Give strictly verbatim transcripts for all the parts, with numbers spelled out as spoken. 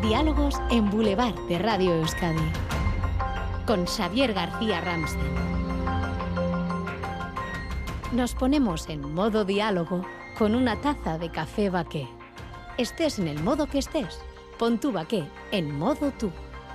Diálogos en Boulevard de Radio Euskadi con Xavier García Ramsten. Nos ponemos en modo diálogo con una taza de café Baqué. Estés en el modo que estés, pon tu Baqué en modo tú.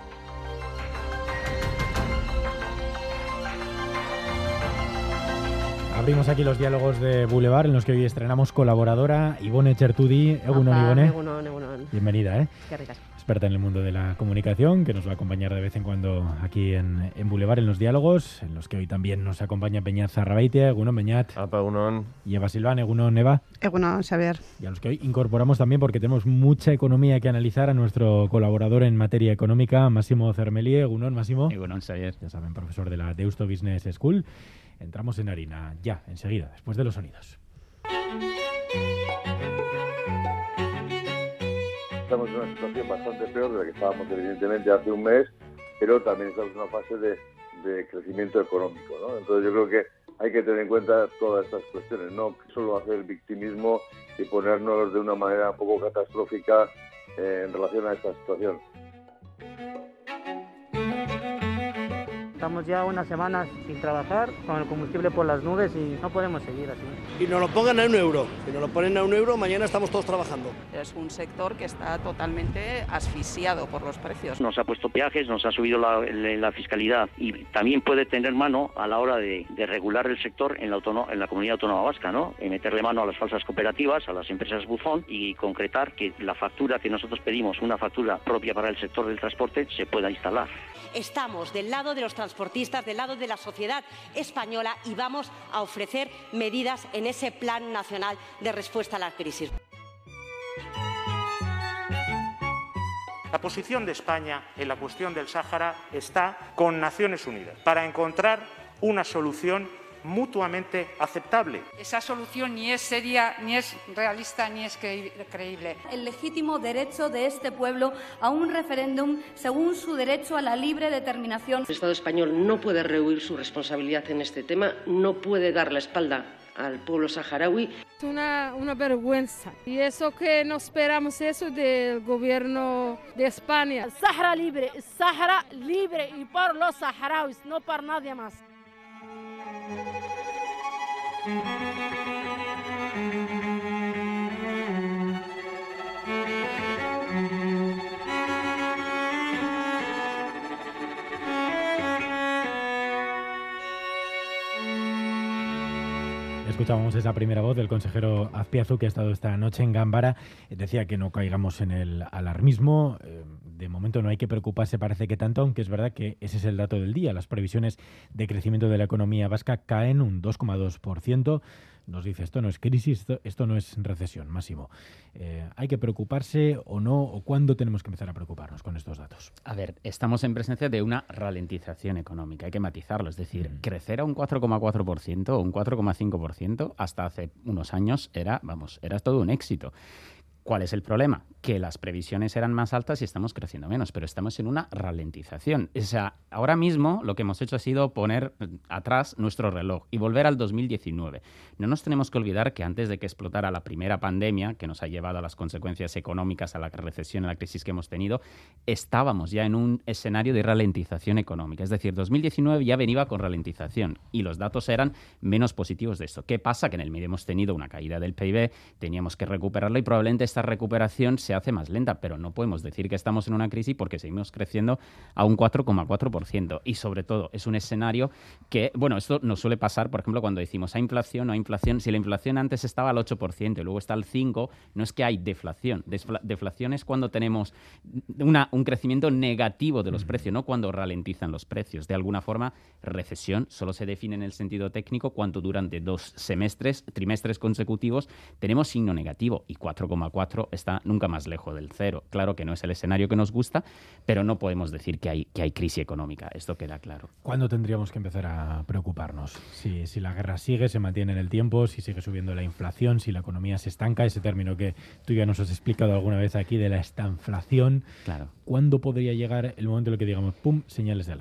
Abrimos aquí los diálogos de Boulevard en los que hoy estrenamos colaboradora Ibone Chertudi. Egunon, Ibone. Egunon, egunon. Bienvenida, ¿eh? Qué ricas. Experta en el mundo de la comunicación, que nos va a acompañar de vez en cuando aquí en, en Boulevard, en los diálogos, en los que hoy también nos acompaña Beñat Zarrabeitia. Egunon, Beñat. Apa, egunon. Y Eva Silván. Egunon, Eva. Egunon, Xavier. Y a los que hoy incorporamos también porque tenemos mucha economía que analizar a nuestro colaborador en materia económica, Massimo Zermelie. Egunon, Massimo. Egunon, Xavier. Ya saben, profesor de la Deusto Business School. Entramos en harina ya, enseguida, después de los sonidos. Estamos en una situación bastante peor de la que estábamos evidentemente hace un mes, pero también estamos en una fase de, de crecimiento económico, ¿no? Entonces yo creo que hay que tener en cuenta todas estas cuestiones, no solo hacer victimismo y ponernos de una manera un poco catastrófica eh, en relación a esta situación. Estamos ya unas semanas sin trabajar, con el combustible por las nubes y no podemos seguir así. Y nos lo pongan a un euro. Si nos lo ponen a un euro, mañana estamos todos trabajando. Es un sector que está totalmente asfixiado por los precios. Nos ha puesto peajes, nos ha subido la, la fiscalidad y también puede tener mano a la hora de, de regular el sector en la, autono, en la comunidad autónoma vasca, ¿no? Y meterle mano a las falsas cooperativas, a las empresas buzón y concretar que la factura que nosotros pedimos, una factura propia para el sector del transporte, se pueda instalar. Estamos del lado de los transportistas, del lado de la sociedad española y vamos a ofrecer medidas en ese Plan Nacional de Respuesta a la Crisis. La posición de España en la cuestión del Sáhara está con Naciones Unidas para encontrar una solución mutuamente aceptable. Esa solución ni es seria, ni es realista, ni es creíble. El legítimo derecho de este pueblo a un referéndum según su derecho a la libre determinación. El Estado español no puede rehuir su responsabilidad en este tema, no puede dar la espalda al pueblo saharaui. Es una, una vergüenza. Y eso que no esperamos eso del gobierno de España. Sahara libre, Sahara libre y por los saharauis, no por nadie más. Escuchábamos esa primera voz del consejero Azpiazu, que ha estado esta noche en Gámbara. Decía que no caigamos en el alarmismo. De momento no hay que preocuparse, parece que tanto, aunque es verdad que ese es el dato del día. Las previsiones de crecimiento de la economía vasca caen un dos coma dos por ciento. Nos dice, esto no es crisis, esto, esto no es recesión, Máximo. Eh, ¿Hay que preocuparse o no? ¿O cuándo tenemos que empezar a preocuparnos con estos datos? A ver, estamos en presencia de una ralentización económica, hay que matizarlo. Es decir, mm. crecer a un cuatro coma cuatro por ciento o un cuatro coma cinco por ciento hasta hace unos años era, vamos, era todo un éxito. ¿Cuál es el problema? Que las previsiones eran más altas y estamos creciendo menos, pero estamos en una ralentización. O sea, ahora mismo lo que hemos hecho ha sido poner atrás nuestro reloj y volver al dos mil diecinueve. No nos tenemos que olvidar que antes de que explotara la primera pandemia, que nos ha llevado a las consecuencias económicas, a la recesión, a la crisis que hemos tenido, estábamos ya en un escenario de ralentización económica. Es decir, dos mil diecinueve ya venía con ralentización y los datos eran menos positivos de esto. ¿Qué pasa? Que en el medio hemos tenido una caída del P I B, teníamos que recuperarla y probablemente esta recuperación se hace más lenta, pero no podemos decir que estamos en una crisis porque seguimos creciendo a un cuatro coma cuatro por ciento y sobre todo es un escenario que, bueno, esto nos suele pasar, por ejemplo, cuando decimos hay inflación o hay inflación, si la inflación antes estaba al ocho por ciento y luego está al cinco por ciento, no es que hay deflación, Desfla- deflación es cuando tenemos una, un crecimiento negativo de los precios, no cuando ralentizan los precios. De alguna forma, recesión solo se define en el sentido técnico cuando durante dos semestres, trimestres consecutivos, tenemos signo negativo y cuatro coma cuatro está nunca más lejos del cero. Claro que no es el escenario que nos gusta, pero no podemos decir que hay, que hay crisis económica. Esto queda claro. ¿Cuándo tendríamos que empezar a preocuparnos? Si, si la guerra sigue, se mantiene en el tiempo, si sigue subiendo la inflación, si la economía se estanca, ese término que tú ya nos has explicado alguna vez aquí de la estanflación. Claro. ¿Cuándo podría llegar el momento en el que digamos, pum, señales de alarma?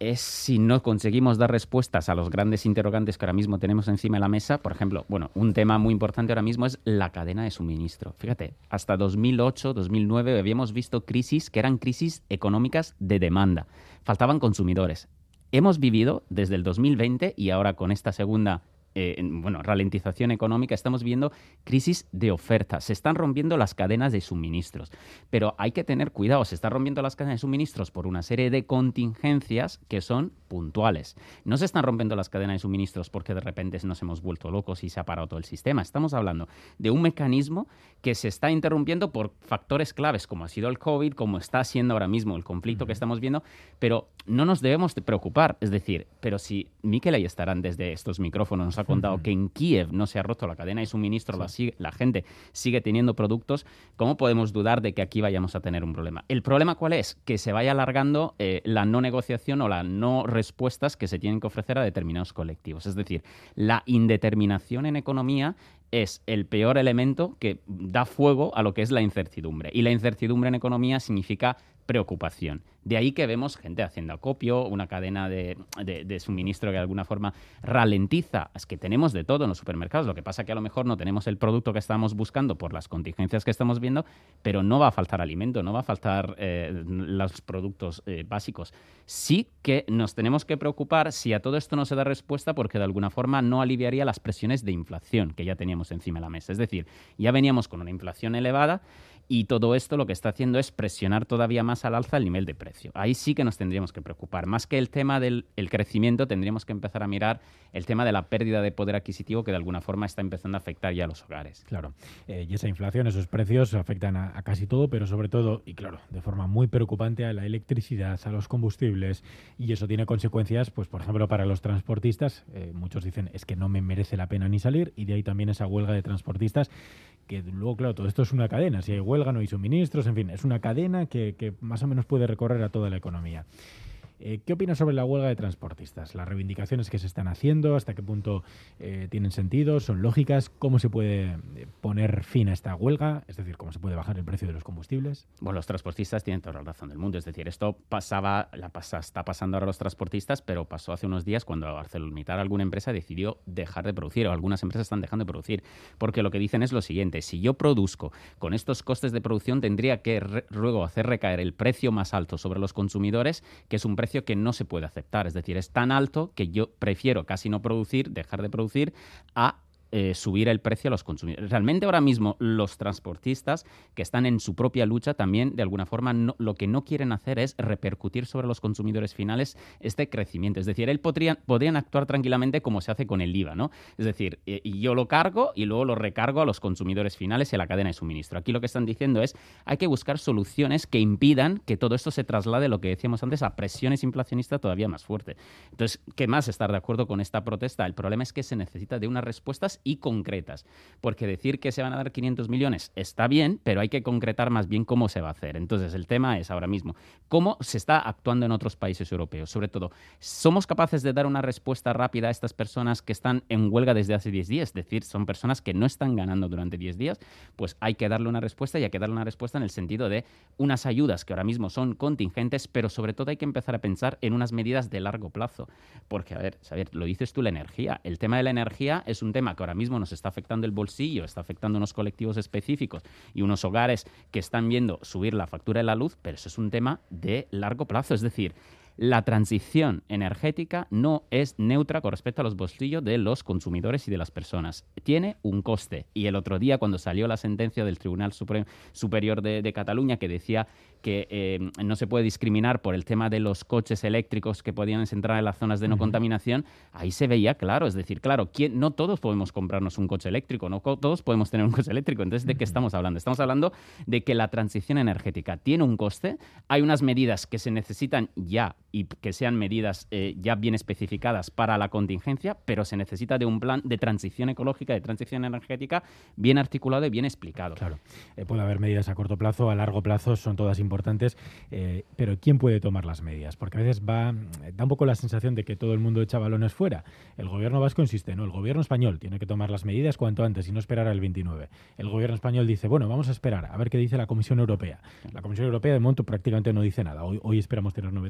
es si no conseguimos dar respuestas a los grandes interrogantes que ahora mismo tenemos encima de la mesa. Por ejemplo, bueno, un tema muy importante ahora mismo es la cadena de suministro. Fíjate, hasta dos mil ocho, dos mil nueve habíamos visto crisis que eran crisis económicas de demanda. Faltaban consumidores. Hemos vivido desde el dos mil veinte y ahora con esta segunda Eh, bueno, ralentización económica, estamos viendo crisis de oferta. Se están rompiendo las cadenas de suministros. Pero hay que tener cuidado, se están rompiendo las cadenas de suministros por una serie de contingencias que son puntuales. No se están rompiendo las cadenas de suministros porque de repente nos hemos vuelto locos y se ha parado todo el sistema. Estamos hablando de un mecanismo que se está interrumpiendo por factores claves, como ha sido el COVID, como está siendo ahora mismo el conflicto que estamos viendo, pero no nos debemos de preocupar. Es decir, pero si Mikel Ayestarán desde estos micrófonos nos ha contado uh-huh. que en Kiev no se ha roto la cadena de suministro, sí. la, la gente sigue teniendo productos, ¿cómo podemos dudar de que aquí vayamos a tener un problema? ¿El problema cuál es? Que se vaya alargando eh, la no negociación o la no respuestas que se tienen que ofrecer a determinados colectivos. Es decir, la indeterminación en economía es el peor elemento que da fuego a lo que es la incertidumbre. Y la incertidumbre en economía significa preocupación. De ahí que vemos gente haciendo acopio, una cadena de, de, de suministro que de alguna forma ralentiza. Es que tenemos de todo en los supermercados. Lo que pasa es que a lo mejor no tenemos el producto que estamos buscando por las contingencias que estamos viendo, pero no va a faltar alimento, no va a faltar eh, los productos eh, básicos. Sí que nos tenemos que preocupar si a todo esto no se da respuesta porque de alguna forma no aliviaría las presiones de inflación que ya teníamos encima de la mesa. Es decir, ya veníamos con una inflación elevada y todo esto lo que está haciendo es presionar todavía más al alza el nivel de precio. Ahí sí que nos tendríamos que preocupar. Más que el tema del el crecimiento, tendríamos que empezar a mirar el tema de la pérdida de poder adquisitivo que de alguna forma está empezando a afectar ya a los hogares. Claro. Eh, y esa inflación, esos precios afectan a, a casi todo, pero sobre todo, y claro, de forma muy preocupante a la electricidad, a los combustibles, y eso tiene consecuencias, pues por ejemplo, para los transportistas. Eh, muchos dicen, es que no me merece la pena ni salir, y de ahí también esa huelga de transportistas, que luego, claro, todo esto es una cadena. Si hay huelga, no hay suministros, en fin, es una cadena que, que más o menos puede recorrer a toda la economía. Eh, ¿Qué opinas sobre la huelga de transportistas? Las reivindicaciones que se están haciendo, ¿hasta qué punto eh, tienen sentido? ¿Son lógicas? ¿Cómo se puede poner fin a esta huelga? Es decir, ¿cómo se puede bajar el precio de los combustibles? Bueno, los transportistas tienen toda la razón del mundo. Es decir, esto pasaba, la pasa, está pasando ahora a los transportistas, pero pasó hace unos días cuando ArcelorMittal, alguna empresa, decidió dejar de producir, o algunas empresas están dejando de producir, porque lo que dicen es lo siguiente: si yo produzco con estos costes de producción, tendría que re- luego hacer recaer el precio más alto sobre los consumidores, que es un precio que no se puede aceptar. Es decir, es tan alto que yo prefiero casi no producir, dejar de producir, a Eh, subir el precio a los consumidores. Realmente ahora mismo los transportistas que están en su propia lucha también de alguna forma no, lo que no quieren hacer es repercutir sobre los consumidores finales este crecimiento. Es decir, él podrían, podrían actuar tranquilamente como se hace con el I V A, ¿no? Es decir, eh, yo lo cargo y luego lo recargo a los consumidores finales y a la cadena de suministro. Aquí lo que están diciendo es hay que buscar soluciones que impidan que todo esto se traslade, lo que decíamos antes, a presiones inflacionistas todavía más fuertes. Entonces, ¿qué más estar de acuerdo con esta protesta? El problema es que se necesita de unas respuestas y concretas, porque decir que se van a dar quinientos millones está bien, pero hay que concretar más bien cómo se va a hacer. Entonces, el tema es ahora mismo cómo se está actuando en otros países europeos. Sobre todo, ¿somos capaces de dar una respuesta rápida a estas personas que están en huelga desde hace diez días? Es decir, son personas que no están ganando durante diez días, pues hay que darle una respuesta y hay que darle una respuesta en el sentido de unas ayudas que ahora mismo son contingentes, pero sobre todo hay que empezar a pensar en unas medidas de largo plazo. Porque, a ver, Xavier, lo dices tú, la energía. El tema de la energía es un tema que ahora mismo nos está afectando el bolsillo, está afectando unos colectivos específicos y unos hogares que están viendo subir la factura de la luz, pero eso es un tema de largo plazo. Es decir, la transición energética no es neutra con respecto a los bolsillos de los consumidores y de las personas. Tiene un coste. Y el otro día, cuando salió la sentencia del Tribunal Supre- Superior de, de Cataluña, que decía que eh, no se puede discriminar por el tema de los coches eléctricos que podían entrar en las zonas de no uh-huh. contaminación, ahí se veía claro. Es decir, claro, ¿quién, no todos podemos comprarnos un coche eléctrico, no co- todos podemos tener un coche eléctrico. Entonces, ¿de qué estamos hablando? Estamos hablando de que la transición energética tiene un coste, hay unas medidas que se necesitan ya y que sean medidas eh, ya bien especificadas para la contingencia, pero se necesita de un plan de transición ecológica, de transición energética bien articulado y bien explicado. Claro, eh, puede haber medidas a corto plazo, a largo plazo, son todas importantes, eh, pero ¿quién puede tomar las medidas? Porque a veces va, da un poco la sensación de que todo el mundo echa balones fuera. El gobierno vasco insiste, no, el gobierno español tiene que tomar las medidas cuanto antes y no esperar al veintinueve. El gobierno español dice, bueno, vamos a esperar a ver qué dice la Comisión Europea. La Comisión Europea de momento prácticamente no dice nada. Hoy, hoy esperamos tener novedades y mañana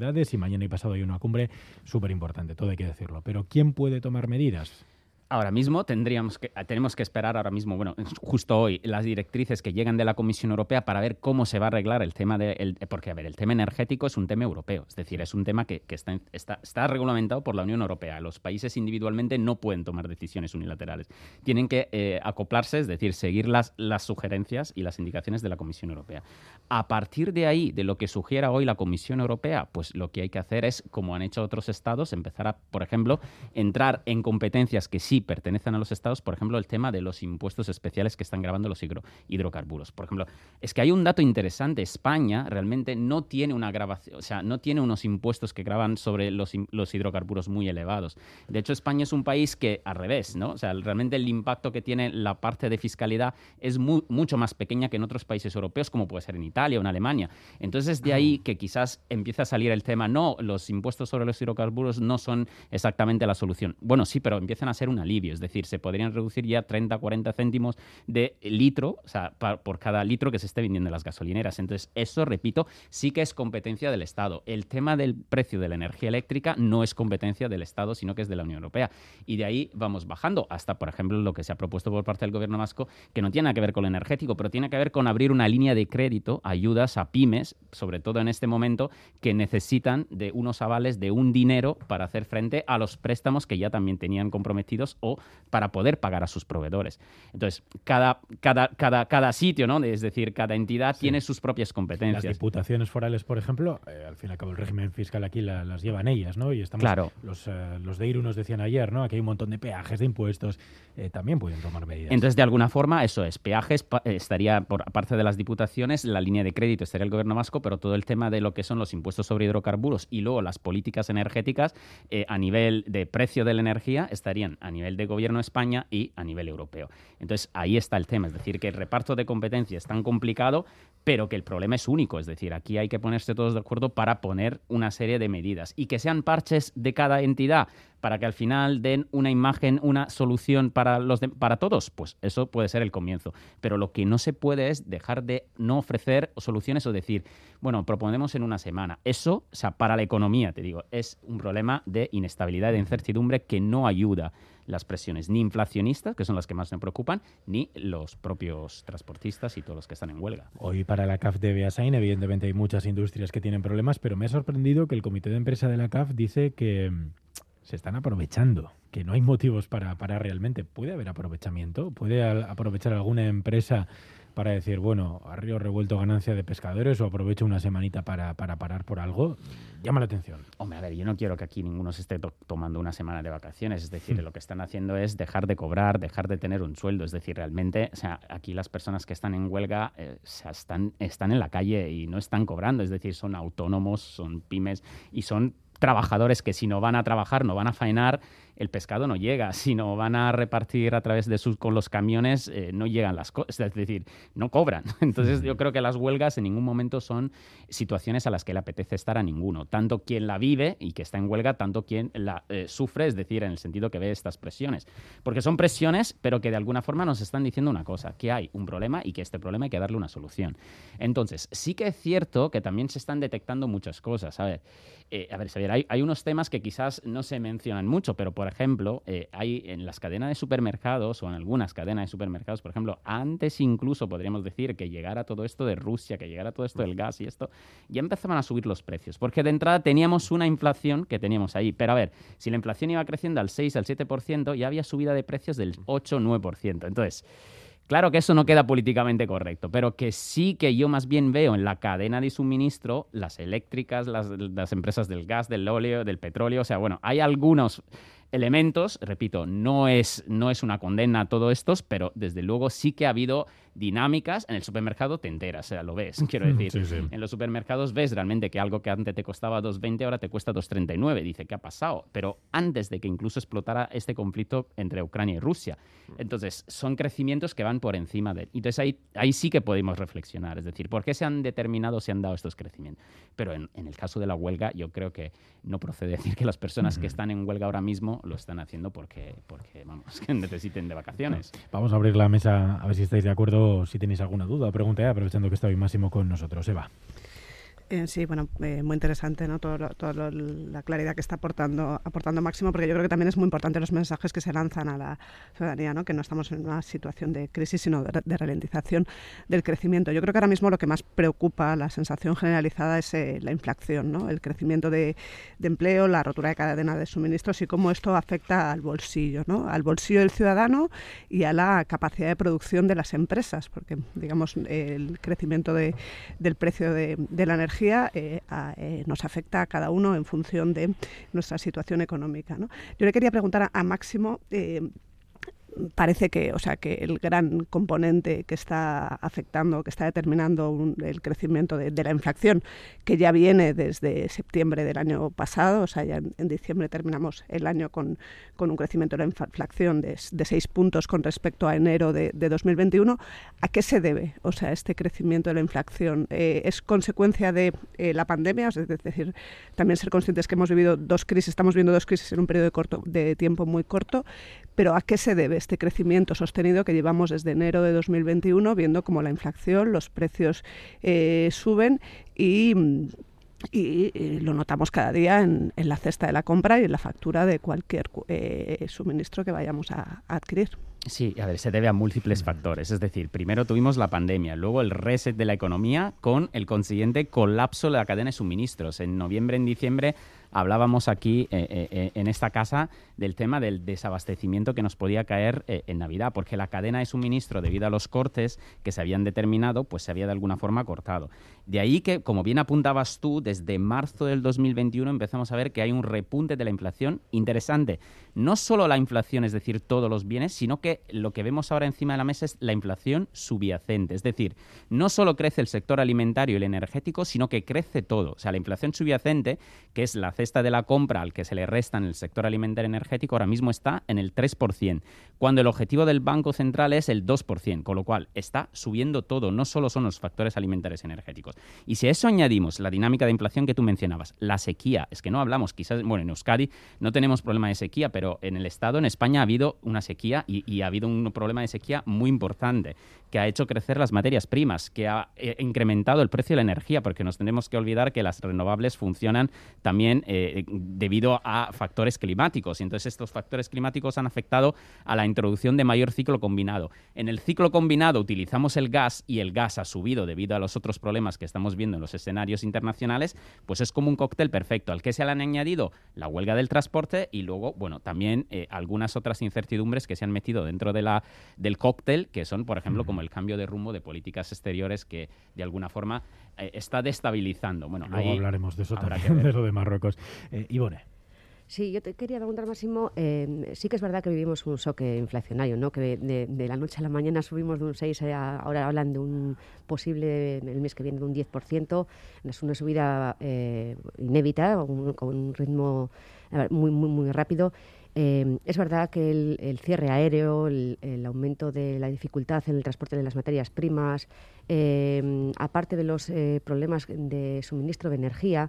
mañana y pasado hay una cumbre súper importante, todo hay que decirlo. Pero ¿quién puede tomar medidas? Ahora mismo tendríamos que, tenemos que esperar ahora mismo, bueno, justo hoy, las directrices que llegan de la Comisión Europea para ver cómo se va a arreglar el tema de... El, porque, a ver, el tema energético es un tema europeo. Es decir, es un tema que, que está, está, está reglamentado por la Unión Europea. Los países individualmente no pueden tomar decisiones unilaterales. Tienen que eh, acoplarse, es decir, seguir las, las sugerencias y las indicaciones de la Comisión Europea. A partir de ahí, de lo que sugiera hoy la Comisión Europea, pues lo que hay que hacer es, como han hecho otros estados, empezar a, por ejemplo, entrar en competencias que sí pertenecen a los estados, por ejemplo, el tema de los impuestos especiales que están grabando los hidro, hidrocarburos. Por ejemplo, es que hay un dato interesante. España realmente no tiene una grabación, o sea, no tiene unos impuestos que graban sobre los, los hidrocarburos muy elevados. De hecho, España es un país que, al revés, ¿no? O sea, realmente el impacto que tiene la parte de fiscalidad es muy, mucho más pequeña que en otros países europeos, como puede ser en Italia o en Alemania. Entonces, de ahí que quizás empieza a salir el tema, no, los impuestos sobre los hidrocarburos no son exactamente la solución. Bueno, sí, pero empiezan a ser un alivio. Es decir, se podrían reducir ya treinta a cuarenta céntimos de litro, o sea, por cada litro que se esté vendiendo en las gasolineras. Entonces, eso, repito, sí que es competencia del Estado. El tema del precio de la energía eléctrica no es competencia del Estado, sino que es de la Unión Europea. Y de ahí vamos bajando hasta, por ejemplo, lo que se ha propuesto por parte del Gobierno vasco, que no tiene nada que ver con lo energético, pero tiene que ver con abrir una línea de crédito, ayudas a pymes, sobre todo en este momento, que necesitan de unos avales de un dinero para hacer frente a los préstamos que ya también tenían comprometidos o para poder pagar a sus proveedores. Entonces, cada, cada, cada, cada sitio, ¿no? Es decir, cada entidad sí. tiene sus propias competencias. Las diputaciones forales, por ejemplo, eh, al fin y al cabo el régimen fiscal aquí la, las llevan ellas, ¿no? Y estamos, claro. los, eh, los de Iru nos decían ayer, ¿no? Aquí hay un montón de peajes, de impuestos, eh, también pueden tomar medidas. Entonces, de alguna forma, eso es, peajes, pa, estaría, por parte de las diputaciones, la línea de crédito estaría el Gobierno vasco, pero todo el tema de lo que son los impuestos sobre hidrocarburos y luego las políticas energéticas eh, a nivel de precio de la energía estarían a nivel de Gobierno de España y a nivel europeo. Entonces, ahí está el tema, es decir, que el reparto de competencias es tan complicado, pero que el problema es único, es decir, aquí hay que ponerse todos de acuerdo para poner una serie de medidas y que sean parches de cada entidad para que al final den una imagen, una solución para los de, para todos, pues eso puede ser el comienzo. Pero lo que no se puede es dejar de no ofrecer soluciones o decir, bueno, proponemos en una semana. Eso, o sea, para la economía, te digo, es un problema de inestabilidad, de incertidumbre que no ayuda las presiones ni inflacionistas, que son las que más me preocupan, ni los propios transportistas y todos los que están en huelga. Hoy para la C A F de Beasain, evidentemente hay muchas industrias que tienen problemas, pero me ha sorprendido que el comité de empresa de la C A F dice que se están aprovechando, que no hay motivos para parar realmente. ¿Puede haber aprovechamiento? ¿Puede al- aprovechar alguna empresa para decir, bueno, a río revuelto ganancia de pescadores o aprovecho una semanita para, para parar por algo? Llama la atención. Hombre, a ver, yo no quiero que aquí ninguno se esté to- tomando una semana de vacaciones. Es decir, mm. lo que están haciendo es dejar de cobrar, dejar de tener un sueldo. Es decir, realmente, o sea, aquí las personas que están en huelga eh, o sea, están, están en la calle y no están cobrando. Es decir, son autónomos, son pymes y son trabajadores que si no van a trabajar, no van a faenar, el pescado no llega. Si no van a repartir a través de sus con los camiones, eh, no llegan las cosas, es decir, no cobran. Entonces yo creo que las huelgas en ningún momento son situaciones a las que le apetece estar a ninguno. Tanto quien la vive y que está en huelga, tanto quien la eh, sufre, es decir, en el sentido que ve estas presiones. Porque son presiones, pero que de alguna forma nos están diciendo una cosa, que hay un problema y que este problema hay que darle una solución. Entonces, sí que es cierto que también se están detectando muchas cosas. A ver, eh, a ver, Xavier, hay, hay unos temas que quizás no se mencionan mucho, pero por ejemplo, eh, hay en las cadenas de supermercados o en algunas cadenas de supermercados, por ejemplo, antes incluso podríamos decir que llegara todo esto de Rusia, que llegara todo esto del gas y esto, ya empezaban a subir los precios, porque de entrada teníamos una inflación que teníamos ahí. Pero a ver, si la inflación iba creciendo al seis, al siete por ciento, ya había subida de precios del ocho, nueve por ciento. Entonces, claro que eso no queda políticamente correcto, pero que sí que yo más bien veo en la cadena de suministro, las eléctricas, las, las empresas del gas, del óleo, del petróleo, o sea, bueno, hay algunos elementos, repito, no es, no es una condena a todos estos, pero desde luego sí que ha habido dinámicas. En el supermercado te enteras, o sea, lo ves, quiero decir. Sí, sí. En los supermercados ves realmente que algo que antes te costaba dos veinte ahora te cuesta dos treinta y nueve. Dice, ¿qué ha pasado? Pero antes de que incluso explotara este conflicto entre Ucrania y Rusia. Entonces, son crecimientos que van por encima de él. Entonces, ahí, ahí sí que podemos reflexionar. Es decir, ¿por qué se han determinado, se han dado estos crecimientos? Pero en, en el caso de la huelga, yo creo que no procede decir que las personas uh-huh. que están en huelga ahora mismo lo están haciendo porque, porque vamos, que necesiten de vacaciones. Vamos a abrir la mesa a ver si estáis de acuerdo, si tenéis alguna duda o pregunta, aprovechando que está hoy Máximo con nosotros. Eva. Eh, sí, bueno, eh, muy interesante, ¿no? Todo, lo, todo lo, la claridad que está aportando, aportando Máximo, porque yo creo que también es muy importante los mensajes que se lanzan a la ciudadanía, ¿no? Que no estamos en una situación de crisis, sino de, de ralentización del crecimiento. Yo creo que ahora mismo lo que más preocupa, la sensación generalizada, es eh, la inflación, ¿no? El crecimiento de, de empleo, la rotura de cadena de suministros y cómo esto afecta al bolsillo, ¿no? Al bolsillo del ciudadano y a la capacidad de producción de las empresas, porque, digamos, el crecimiento de, del precio de, de la energía Eh, a, eh, nos afecta a cada uno en función de nuestra situación económica, ¿no? Yo le quería preguntar a, a Máximo, eh, parece que, o sea, que el gran componente que está afectando, que está determinando un, el crecimiento de, de la inflación, que ya viene desde septiembre del año pasado, o sea, ya en, en diciembre terminamos el año con, con un crecimiento de la inflación de, de seis puntos con respecto a enero de, de dos mil veintiuno. ¿A qué se debe, o sea, este crecimiento de la inflación? Eh, ¿Es consecuencia de eh, la pandemia? Es decir, también ser conscientes que hemos vivido dos crisis, estamos viviendo dos crisis en un periodo de, corto, de tiempo muy corto, pero ¿a qué se debe este crecimiento sostenido que llevamos desde enero de dos mil veintiuno, viendo cómo la inflación, los precios eh, suben y, y, y lo notamos cada día en, en la cesta de la compra y en la factura de cualquier eh, suministro que vayamos a, a adquirir? Sí, a ver, se debe a múltiples factores. Es decir, primero tuvimos la pandemia, luego el reset de la economía con el consiguiente colapso de la cadena de suministros. En noviembre, en diciembre, hablábamos aquí eh, eh, en esta casa del tema del desabastecimiento que nos podía caer eh, en Navidad, porque la cadena de suministro, debido a los cortes que se habían determinado, pues se había de alguna forma cortado. De ahí que, como bien apuntabas tú, desde marzo del dos mil veintiuno empezamos a ver que hay un repunte de la inflación interesante. No solo la inflación, es decir, todos los bienes, sino que lo que vemos ahora encima de la mesa es la inflación subyacente. Es decir, no solo crece el sector alimentario y el energético, sino que crece todo. O sea, la inflación subyacente, que es la cesta de la compra al que se le resta en el sector alimentario y energético, ahora mismo está en el tres por ciento, cuando el objetivo del Banco Central es el dos por ciento, con lo cual está subiendo todo, no solo son los factores alimentarios y energéticos. Y si a eso añadimos la dinámica de inflación que tú mencionabas, la sequía, es que no hablamos, quizás, bueno, en Euskadi no tenemos problema de sequía, pero en el Estado, en España, ha habido una sequía y, y ha habido un problema de sequía muy importante, que ha hecho crecer las materias primas, que ha eh, incrementado el precio de la energía, porque nos tenemos que olvidar que las renovables funcionan también eh, debido a factores climáticos, y entonces estos factores climáticos han afectado a la introducción de mayor ciclo combinado. En el ciclo combinado utilizamos el gas y el gas ha subido debido a los otros problemas que estamos viendo en los escenarios internacionales, pues es como un cóctel perfecto, al que se le han añadido la huelga del transporte y luego, bueno, también eh, algunas otras incertidumbres que se han metido dentro de la, del cóctel, que son, por ejemplo, como el cambio de rumbo de políticas exteriores que, de alguna forma, eh, está destabilizando. Bueno, luego ahí hablaremos de eso también, de lo de Marruecos. Eh, Ivone. Sí, yo te quería preguntar, Máximo, eh, sí que es verdad que vivimos un choque inflacionario, ¿no? Que de, de la noche a la mañana subimos de un seis, a, ahora hablan de un posible, el mes que viene, de un diez por ciento. Es una subida eh, inédita, un, con un ritmo muy, muy, muy rápido. Eh, es verdad que el, el cierre aéreo, el, el aumento de la dificultad en el transporte de las materias primas, eh, aparte de los eh, problemas de suministro de energía,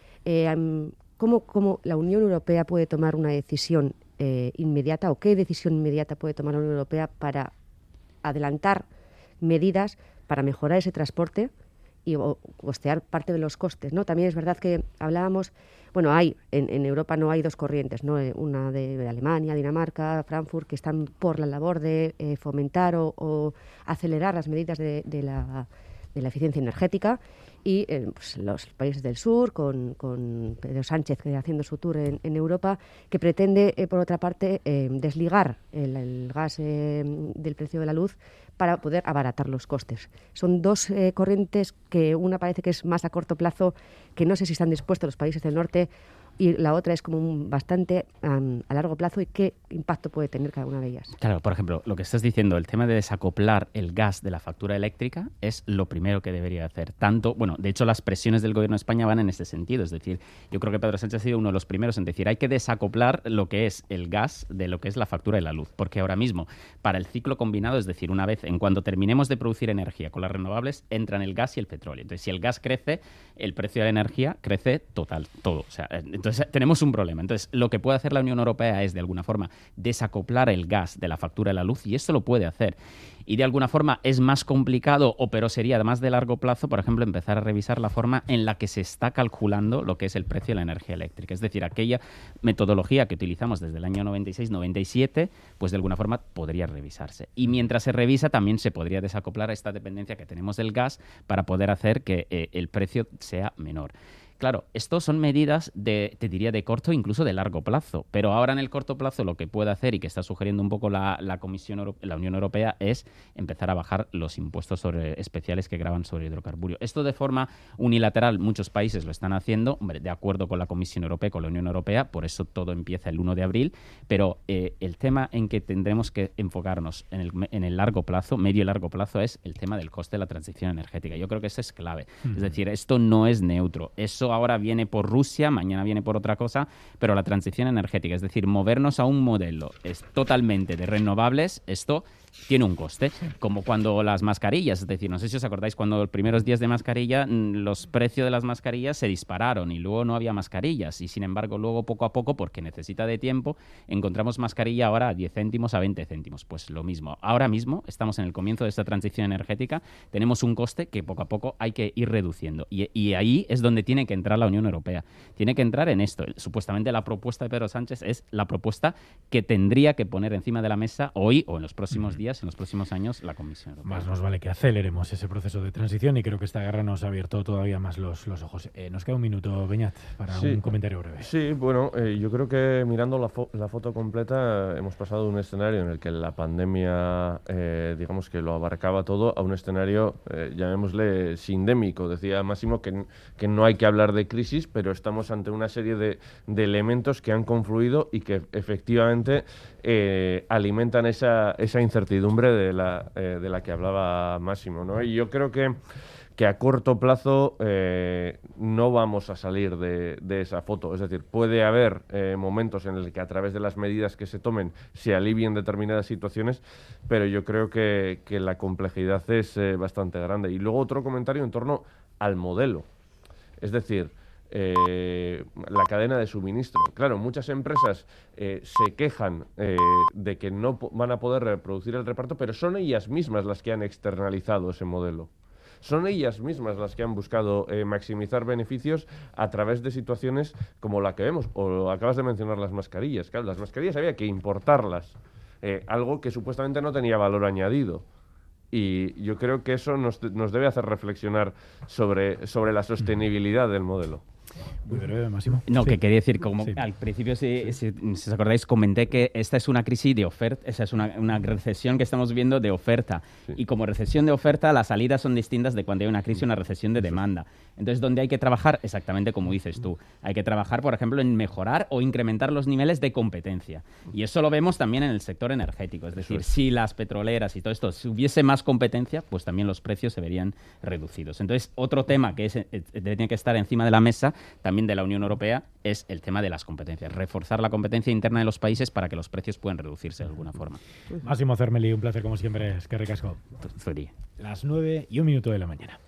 eh, ¿Cómo, ¿Cómo la Unión Europea puede tomar una decisión eh, inmediata o qué decisión inmediata puede tomar la Unión Europea para adelantar medidas para mejorar ese transporte y o, costear parte de los costes, ¿no? También es verdad que hablábamos, bueno, hay en, en Europa no hay dos corrientes, ¿no? Una de, de Alemania, Dinamarca, Frankfurt, que están por la labor de eh, fomentar o, o acelerar las medidas de, de, la, de la eficiencia energética. Y eh, pues los países del sur, con, con Pedro Sánchez que haciendo su tour en, en Europa, que pretende, eh, por otra parte, eh, desligar el, el gas eh, del precio de la luz para poder abaratar los costes. Son dos eh, corrientes que una parece que es más a corto plazo, que no sé si están dispuestos los países del norte, y la otra es como un bastante um, a largo plazo y qué impacto puede tener cada una de ellas. Claro, por ejemplo, lo que estás diciendo, el tema de desacoplar el gas de la factura eléctrica es lo primero que debería hacer. Tanto, bueno, de hecho las presiones del Gobierno de España van en ese sentido, es decir, yo creo que Pedro Sánchez ha sido uno de los primeros en decir hay que desacoplar lo que es el gas de lo que es la factura de la luz, porque ahora mismo para el ciclo combinado, es decir, una vez en cuanto terminemos de producir energía con las renovables, entran el gas y el petróleo. Entonces, si el gas crece, el precio de la energía crece total, todo. O sea, entonces Entonces tenemos un problema. Entonces lo que puede hacer la Unión Europea es de alguna forma desacoplar el gas de la factura de la luz, y esto lo puede hacer. Y de alguna forma es más complicado, o pero sería además de largo plazo, por ejemplo, empezar a revisar la forma en la que se está calculando lo que es el precio de la energía eléctrica. Es decir, aquella metodología que utilizamos desde el año noventa y seis noventa y siete, pues de alguna forma podría revisarse. Y mientras se revisa, también se podría desacoplar esta dependencia que tenemos del gas para poder hacer que eh, el precio sea menor. Claro, esto son medidas de, te diría, de corto e incluso de largo plazo. Pero ahora en el corto plazo lo que puede hacer y que está sugiriendo un poco la, la Comisión Euro- la Unión Europea es empezar a bajar los impuestos sobre, especiales que gravan sobre hidrocarburos. Esto de forma unilateral, muchos países lo están haciendo, hombre, de acuerdo con la Comisión Europea, con la Unión Europea, por eso todo empieza el uno de abril, pero eh, el tema en que tendremos que enfocarnos en el, en el largo plazo, medio y largo plazo, es el tema del coste de la transición energética. Yo creo que eso es clave. Uh-huh. Es decir, esto no es neutro. Eso ahora viene por Rusia, mañana viene por otra cosa, pero la transición energética, es decir, movernos a un modelo es totalmente de renovables, esto tiene un coste, como cuando las mascarillas, es decir, no sé si os acordáis cuando los primeros días de mascarilla los precios de las mascarillas se dispararon y luego no había mascarillas, y sin embargo luego poco a poco, porque necesita de tiempo, encontramos mascarilla ahora a diez céntimos, a veinte céntimos, pues lo mismo. Ahora mismo estamos en el comienzo de esta transición energética, tenemos un coste que poco a poco hay que ir reduciendo, y, y ahí es donde tiene que entrar la Unión Europea, tiene que entrar en esto. Supuestamente la propuesta de Pedro Sánchez es la propuesta que tendría que poner encima de la mesa hoy o en los próximos días, en los próximos años, la Comisión Europea. Más nos vale que aceleremos ese proceso de transición, y creo que esta guerra nos ha abierto todavía más los, los ojos. Eh, nos queda un minuto, Beñat, para sí, un comentario breve. Sí, bueno, eh, yo creo que mirando la, fo- la foto completa eh, hemos pasado de un escenario en el que la pandemia, eh, digamos que lo abarcaba todo, a un escenario, eh, llamémosle, sindémico. Decía Máximo que, que no hay que hablar de crisis, pero estamos ante una serie de, de elementos que han confluido y que efectivamente eh, alimentan esa, esa incertidumbre de la, eh, de la que hablaba Máximo, ¿no? Y yo creo que, que a corto plazo eh, no vamos a salir de, de esa foto. Es decir, puede haber eh, momentos en los que a través de las medidas que se tomen se alivien determinadas situaciones, pero yo creo que, que la complejidad es eh, bastante grande. Y luego otro comentario en torno al modelo. Es decir, Eh, la cadena de suministro. Claro, muchas empresas eh, se quejan eh, de que no po- van a poder reproducir el reparto, pero son ellas mismas las que han externalizado ese modelo. Son ellas mismas las que han buscado eh, maximizar beneficios a través de situaciones como la que vemos, o acabas de mencionar las mascarillas. Claro, las mascarillas había que importarlas, eh, algo que supuestamente no tenía valor añadido. Y yo creo que eso nos, nos debe hacer reflexionar sobre, sobre la sostenibilidad del modelo. Muy breve, Máximo. No, sí. que quería decir, como sí. al principio, si, sí. si, si os acordáis, comenté que esta es una crisis de oferta, esa es una, una recesión que estamos viendo de oferta. Sí. Y como recesión de oferta, las salidas son distintas de cuando hay una crisis o una recesión de demanda. Entonces, ¿dónde hay que trabajar? Exactamente como dices tú. Hay que trabajar, por ejemplo, en mejorar o incrementar los niveles de competencia. Y eso lo vemos también en el sector energético. Es decir, es. si las petroleras y todo esto, si hubiese más competencia, pues también los precios se verían reducidos. Entonces, otro tema que es, eh, tiene que estar encima de la mesa, también de la Unión Europea, es el tema de las competencias. Reforzar la competencia interna de los países para que los precios puedan reducirse de alguna forma. Máximo Cermeli, un placer como siempre. Es que ricasco. Las nueve y un minuto de la mañana.